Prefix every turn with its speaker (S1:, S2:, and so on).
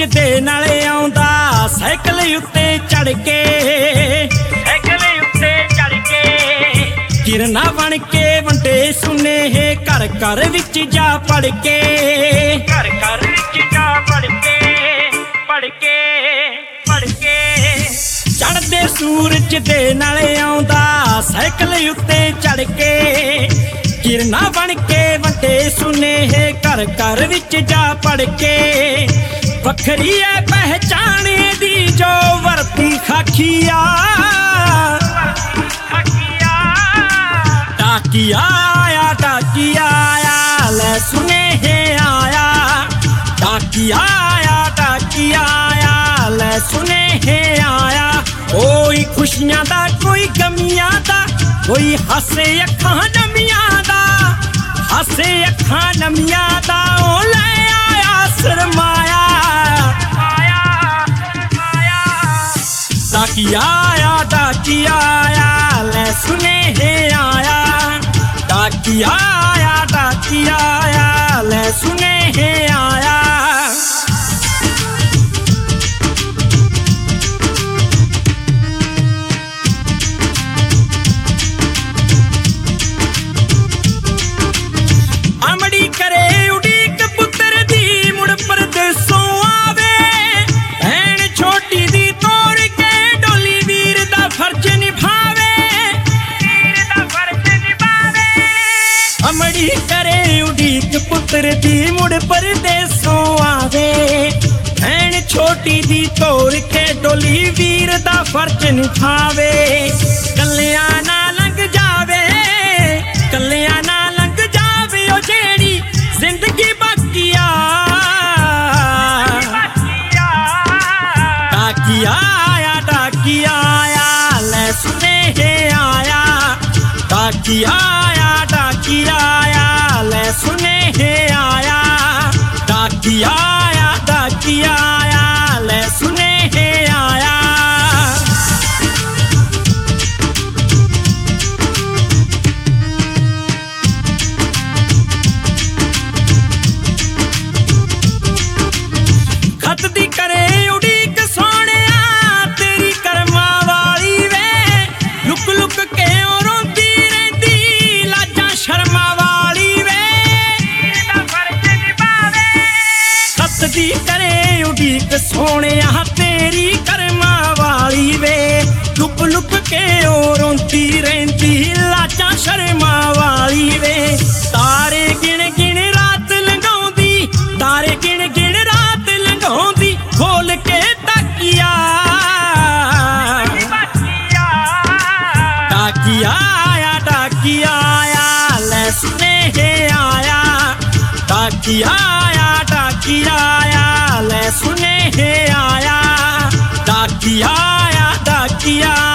S1: दे नाले आउंदा साइकिल उत्ते चढ़ के, साइकिल उत्ते चढ़ के किरना बन के वंडे सुनेहे घर घर विच जा पढ़ के, घर घर विच जा पढ़ के, पढ़ के, पढ़ के चढ़दे सूरज दे नाले आउंदा साइकिल उत्ते चढ़ के किरना बन के वंडे सुनेहे घर घर विच जा पढ़ के। वखरी है पहचाने दी जो वर्दी खाखिया, डाकिया आया, डाकिया आया ले सुनेहे आया, डाकिया आया, डाकिया आया ले सुनेहे आया। कोई खुशियां दा कोई गमियां दा, कोई हसे अखां नमियां दा, हसे अखां नमियां दा ओ ले आया सरमाया, डाकिया आया, डाकिया आया ले सुनेहे आया, डाकिया आया, डाकिया आया ले सुनेहे आया। अमड़ी करे उड़ीक पुत्र दी मुड़ परदेसों आवे, भैन छोटी दी तोड़ के डोली वीर दा फर्ज निभावे, वीर दा फर्ज निभावे। अमड़ी करे उड़ीक पुत्र दी मुड़ परदेसों आवे, भैन छोटी दी तोड़ के डोली वीर दा फर्ज निभावे। कल्यां ना लंघ जावे, कल्यां ना लंघ जावे ओ जेड़ी जिंदगी बाकिया, डाकिया आया, डाकिया आया ले सुनेहे आया, डाकिया आया, डाकिया आया ले सुनेहे आया, डाकिया आया, डाकिया आया ले सुनेहे आया। खत दी करे उड़ीक सोहणिया तेरी कर्मा वाली वे, लुक लुक के ओ रोंदी रहिंदी लाजां शर्मा वाली वे, फर्ज निभावे। खत दी करे उड़ीक सोहणिया तेरी कर्मा वाली वे, लुक लुक के ओ रोंदी रहिंदी लाजां शर्मा वाली वे। तारे गिण गिण रात लंघाउंदी, तारे गिण गिण रात लंघाउंदी खोल के ताकिया, डाकिया आया, डाकिया आया ले सुनेहे आया, डाकिया आया, डाकिया आया ले सुनेहे आया, डाकिया आया, डाकिया